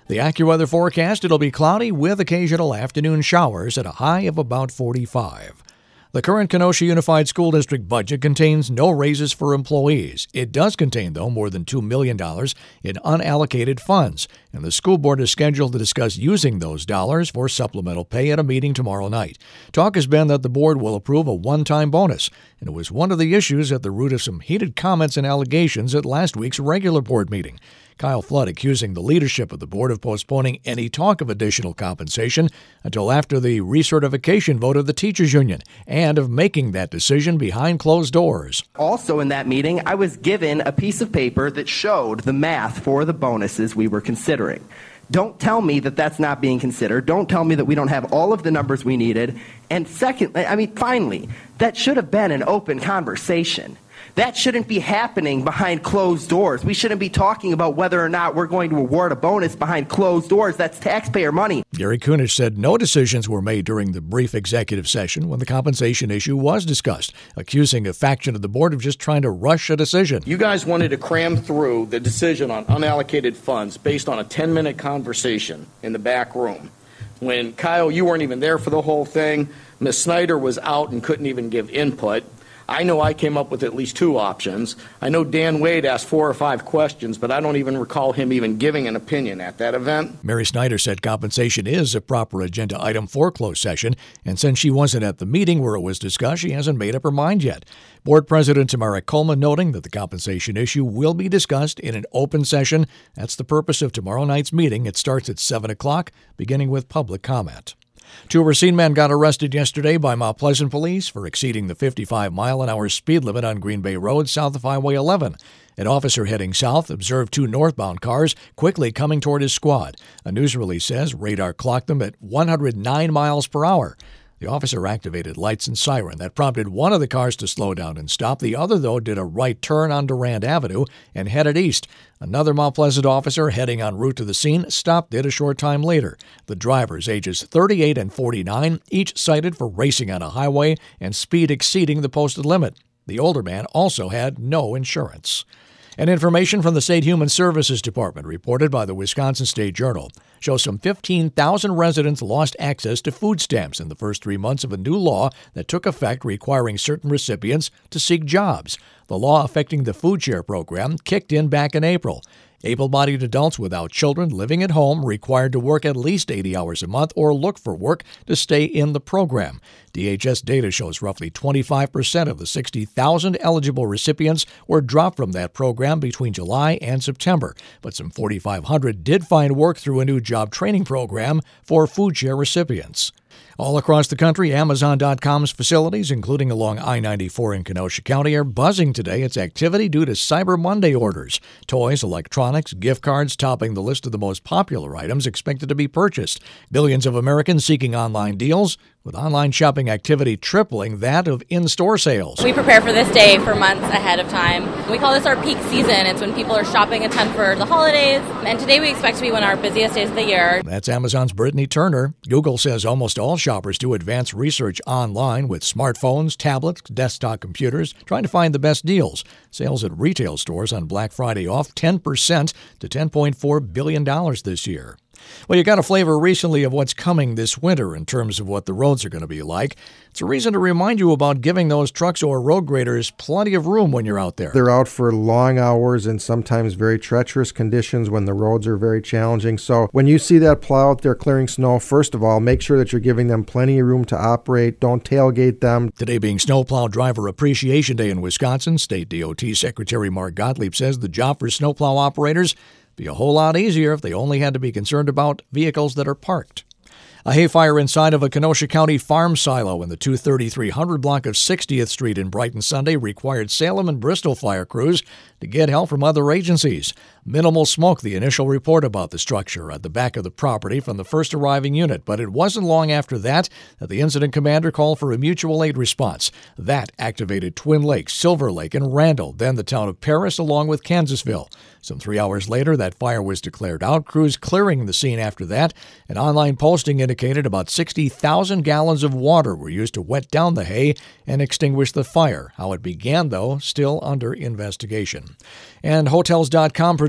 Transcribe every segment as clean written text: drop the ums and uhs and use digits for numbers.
The AccuWeather forecast, it'll be cloudy with occasional afternoon showers at a high of about 45. The current Kenosha Unified School District budget contains no raises for employees. It does contain, though, more than $2 million in unallocated funds, and the school board is scheduled to discuss using those dollars for supplemental pay at a meeting tomorrow night. Talk has been that the board will approve a one-time bonus, and it was one of the issues at the root of some heated comments and allegations at last week's regular board meeting. Kyle Flood accusing the leadership of the board of postponing any talk of additional compensation until after the recertification vote of the teachers union and of making that decision behind closed doors. Also in that meeting, I was given a piece of paper that showed the math for the bonuses we were considering. Don't tell me that that's not being considered. Don't tell me that we don't have all of the numbers we needed. And finally, that should have been an open conversation. That shouldn't be happening behind closed doors. We shouldn't be talking about whether or not we're going to award a bonus behind closed doors. That's taxpayer money. Gary Kunish said no decisions were made during the brief executive session when the compensation issue was discussed, accusing a faction of the board of just trying to rush a decision. You guys wanted to cram through the decision on unallocated funds based on a 10-minute conversation in the back room. When, Kyle, you weren't even there for the whole thing. Ms. Snyder was out and couldn't even give input. I know I came up with at least two options. I know Dan Wade asked 4 or 5 questions, but I don't even recall him even giving an opinion at that event. Mary Snyder said compensation is a proper agenda item for closed session, and since she wasn't at the meeting where it was discussed, she hasn't made up her mind yet. Board President Tamara Coleman noting that the compensation issue will be discussed in an open session. That's the purpose of tomorrow night's meeting. It starts at 7 o'clock, beginning with public comment. 2 Racine men got arrested yesterday by Mount Pleasant police for exceeding the 55-mile-an-hour speed limit on Green Bay Road south of Highway 11. An officer heading south observed 2 northbound cars quickly coming toward his squad. A news release says radar clocked them at 109 miles per hour. The officer activated lights and siren. That prompted one of the cars to slow down and stop. The other, though, did a right turn on Durand Avenue and headed east. Another Mount Pleasant officer heading en route to the scene stopped it a short time later. The drivers, ages 38 and 49, each cited for racing on a highway and speed exceeding the posted limit. The older man also had no insurance. And information from the State Human Services Department, reported by the Wisconsin State Journal, shows some 15,000 residents lost access to food stamps in the first 3 months of a new law that took effect requiring certain recipients to seek jobs. The law affecting the food share program kicked in back in April. Able-bodied adults without children living at home required to work at least 80 hours a month or look for work to stay in the program. DHS data shows roughly 25% of the 60,000 eligible recipients were dropped from that program between July and September, but some 4,500 did find work through a new job training program for food share recipients. All across the country, Amazon.com's facilities, including along I-94 in Kenosha County, are buzzing today. It's activity due to Cyber Monday orders. Toys, electronics, gift cards topping the list of the most popular items expected to be purchased. Billions of Americans seeking online deals, with online shopping activity tripling that of in-store sales. We prepare for this day for months ahead of time. We call this our peak season. It's when people are shopping a ton for the holidays, and today we expect to be one of our busiest days of the year. That's Amazon's Brittany Turner. Google says almost all shoppers do advanced research online with smartphones, tablets, desktop computers, trying to find the best deals. Sales at retail stores on Black Friday off 10% to $10.4 billion this year. Well, you got a flavor recently of what's coming this winter in terms of what the roads are going to be like. It's a reason to remind you about giving those trucks or road graders plenty of room when you're out there. They're out for long hours and sometimes very treacherous conditions when the roads are very challenging. So when you see that plow out there clearing snow, first of all, make sure that you're giving them plenty of room to operate. Don't tailgate them. Today being Snowplow Driver Appreciation Day in Wisconsin, State DOT Secretary Mark Gottlieb says the job for snowplow operators be a whole lot easier if they only had to be concerned about vehicles that are parked. A hay fire inside of a Kenosha County farm silo in the 23300 block of 60th Street in Brighton Sunday required Salem and Bristol fire crews to get help from other agencies. Minimal smoke, the initial report about the structure at the back of the property from the first arriving unit, but it wasn't long after that the incident commander called for a mutual aid response. That activated Twin Lakes, Silver Lake, and Randall, then the town of Paris, along with Kansasville. Some 3 hours later, that fire was declared out, crews clearing the scene after that. An online posting indicated about 60,000 gallons of water were used to wet down the hay and extinguish the fire. How it began, though, still under investigation. And Hotels.com predicts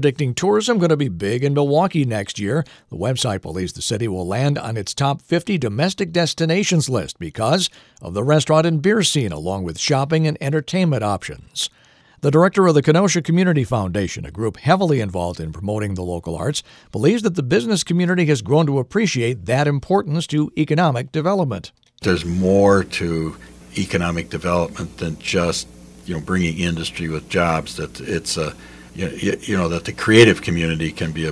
predicting tourism going to be big in Milwaukee next year. The website believes the city will land on its top 50 domestic destinations list because of the restaurant and beer scene, along with shopping and entertainment options. The director of the Kenosha Community Foundation, a group heavily involved in promoting the local arts, believes that the business community has grown to appreciate that importance to economic development. There's more to economic development than just bringing industry with jobs. That it's that the creative community can be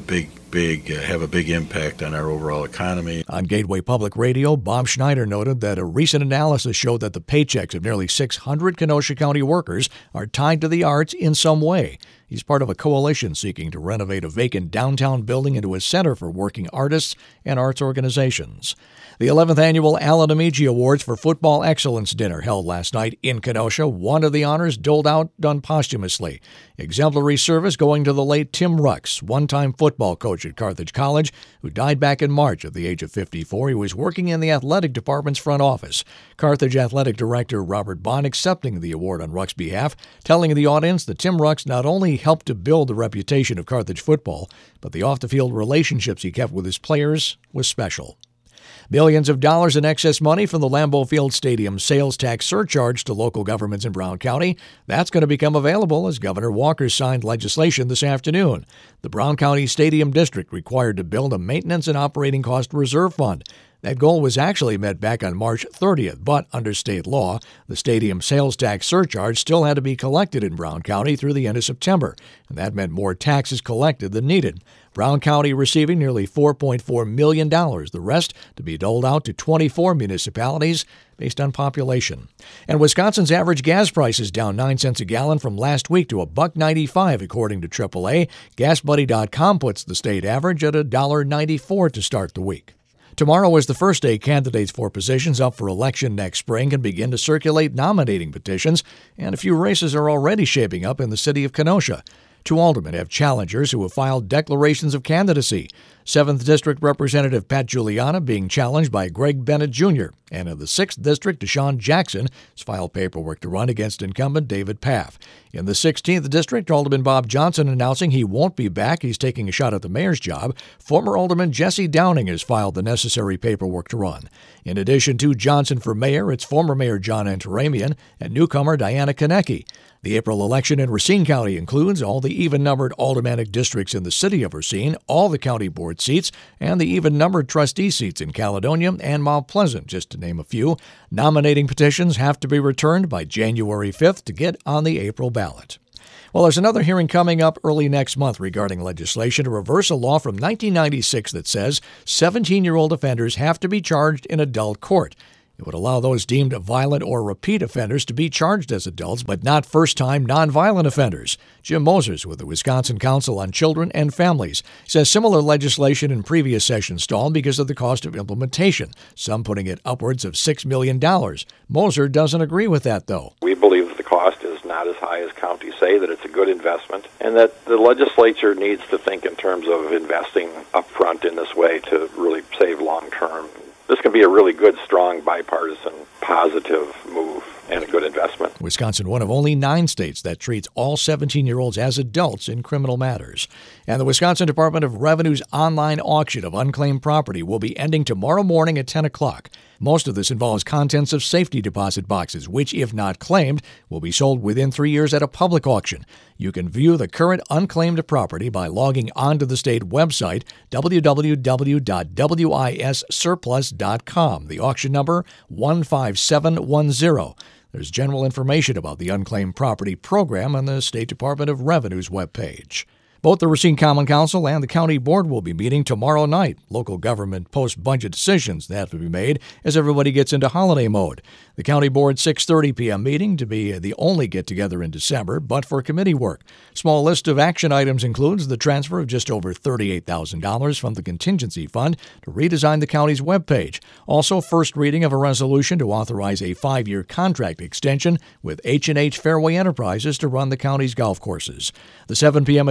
have a big impact on our overall economy. On Gateway Public Radio, Bob Schneider noted that a recent analysis showed that the paychecks of nearly 600 Kenosha County workers are tied to the arts in some way. He's part of a coalition seeking to renovate a vacant downtown building into a center for working artists and arts organizations. The 11th Annual Alan Amici Awards for Football Excellence Dinner held last night in Kenosha. One of the honors doled out done posthumously. Exemplary service going to the late Tim Rux, one-time football coach at Carthage College, who died back in March at the age of 54. He was working in the athletic department's front office. Carthage Athletic Director Robert Bond accepting the award on Rux's behalf, telling the audience that Tim Rux not only helped to build the reputation of Carthage football, but the off-the-field relationships he kept with his players was special. Billions of dollars in excess money from the Lambeau Field Stadium sales tax surcharge to local governments in Brown County. That's going to become available as Governor Walker signed legislation this afternoon. The Brown County Stadium District required to build a maintenance and operating cost reserve fund. That goal was actually met back on March 30th, but under state law, the stadium sales tax surcharge still had to be collected in Brown County through the end of September, and that meant more taxes collected than needed. Brown County receiving nearly $4.4 million, the rest to be doled out to 24 municipalities based on population. And Wisconsin's average gas price is down 9 cents a gallon from last week to $1.95, according to AAA. GasBuddy.com puts the state average at $1.94 to start the week. Tomorrow is the first day candidates for positions up for election next spring can begin to circulate nominating petitions, and a few races are already shaping up in the city of Kenosha. 2 aldermen have challengers who have filed declarations of candidacy. 7th District Representative Pat Giuliana being challenged by Greg Bennett Jr., and in the 6th District, Deshaun Jackson has filed paperwork to run against incumbent David Paff. In the 16th District, Alderman Bob Johnson announcing he won't be back. He's taking a shot at the mayor's job. Former Alderman Jesse Downing has filed the necessary paperwork to run. In addition to Johnson for mayor, it's former Mayor John Antaramian and newcomer Diana Konecki. The April election in Racine County includes all the even-numbered aldermanic districts in the city of Racine, all the county board seats, and the even-numbered trustee seats in Caledonia and Mount Pleasant, just to name a few. Nominating petitions have to be returned by January 5th to get on the April ballot. Well, there's another hearing coming up early next month regarding legislation to reverse a law from 1996 that says 17-year-old offenders have to be charged in adult court. It would allow those deemed violent or repeat offenders to be charged as adults, but not first-time nonviolent offenders. Jim Mosers with the Wisconsin Council on Children and Families says similar legislation in previous sessions stalled because of the cost of implementation, some putting it upwards of $6 million. Moser doesn't agree with that, though. We believe that the cost is not as high as counties say, that it's a good investment, and that the legislature needs to think in terms of investing upfront in this way to really save long-term. This can be a really good, strong, bipartisan, positive move and a good investment. Wisconsin, one of only 9 states that treats all 17-year-olds as adults in criminal matters. And the Wisconsin Department of Revenue's online auction of unclaimed property will be ending tomorrow morning at 10 o'clock. Most of this involves contents of safety deposit boxes, which, if not claimed, will be sold within 3 years at a public auction. You can view the current unclaimed property by logging onto the state website, www.wissurplus.com. The auction number, 15710. There's general information about the Unclaimed Property Program on the State Department of Revenue's webpage. Both the Racine Common Council and the County Board will be meeting tomorrow night. Local government post-budget decisions that have to be made as everybody gets into holiday mode. The County Board 6:30 p.m. meeting to be the only get-together in December, but for committee work. Small list of action items includes the transfer of just over $38,000 from the contingency fund to redesign the county's webpage. Also, first reading of a resolution to authorize a 5-year contract extension with H&H Fairway Enterprises to run the county's golf courses. The 7 p.m. agenda for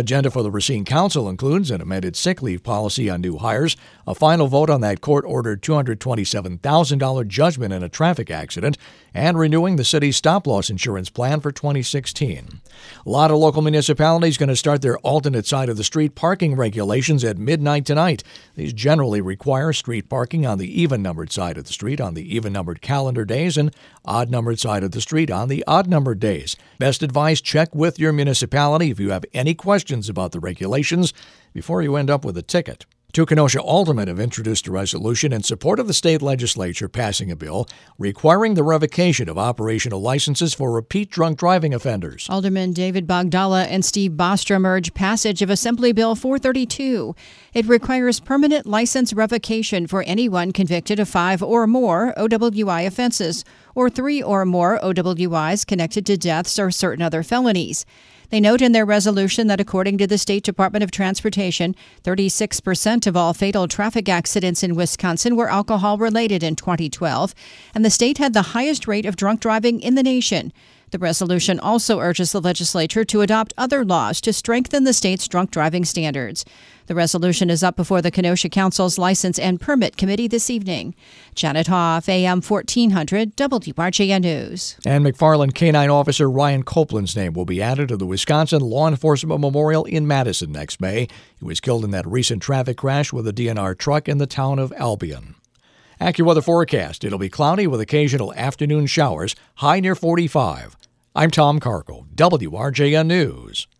for the Racine Council includes an amended sick leave policy on new hires, a final vote on that court-ordered $227,000 judgment in a traffic accident, and renewing the city's stop-loss insurance plan for 2016. A lot of local municipalities going to start their alternate side of the street parking regulations at midnight tonight. These generally require street parking on the even-numbered side of the street on the even-numbered calendar days and odd-numbered side of the street on the odd-numbered days. Best advice, check with your municipality if you have any questions about the regulations before you end up with a ticket. Two Kenosha Aldermen have introduced a resolution in support of the state legislature passing a bill requiring the revocation of operational licenses for repeat drunk driving offenders. Alderman David Bogdala and Steve Bostrom urge passage of Assembly Bill 432. It requires permanent license revocation for anyone convicted of 5 or more OWI offenses or 3 or more OWIs connected to deaths or certain other felonies. They note in their resolution that according to the State Department of Transportation, 36% of all fatal traffic accidents in Wisconsin were alcohol-related in 2012, and the state had the highest rate of drunk driving in the nation. The resolution also urges the legislature to adopt other laws to strengthen the state's drunk driving standards. The resolution is up before the Kenosha Council's License and Permit Committee this evening. Janet Hoff, AM 1400, WRJN News. And McFarland K-9 officer Ryan Copeland's name will be added to the Wisconsin Law Enforcement Memorial in Madison next May. He was killed in that recent traffic crash with a DNR truck in the town of Albion. AccuWeather forecast. It'll be cloudy with occasional afternoon showers, high near 45. I'm Tom Carco, WRJN News.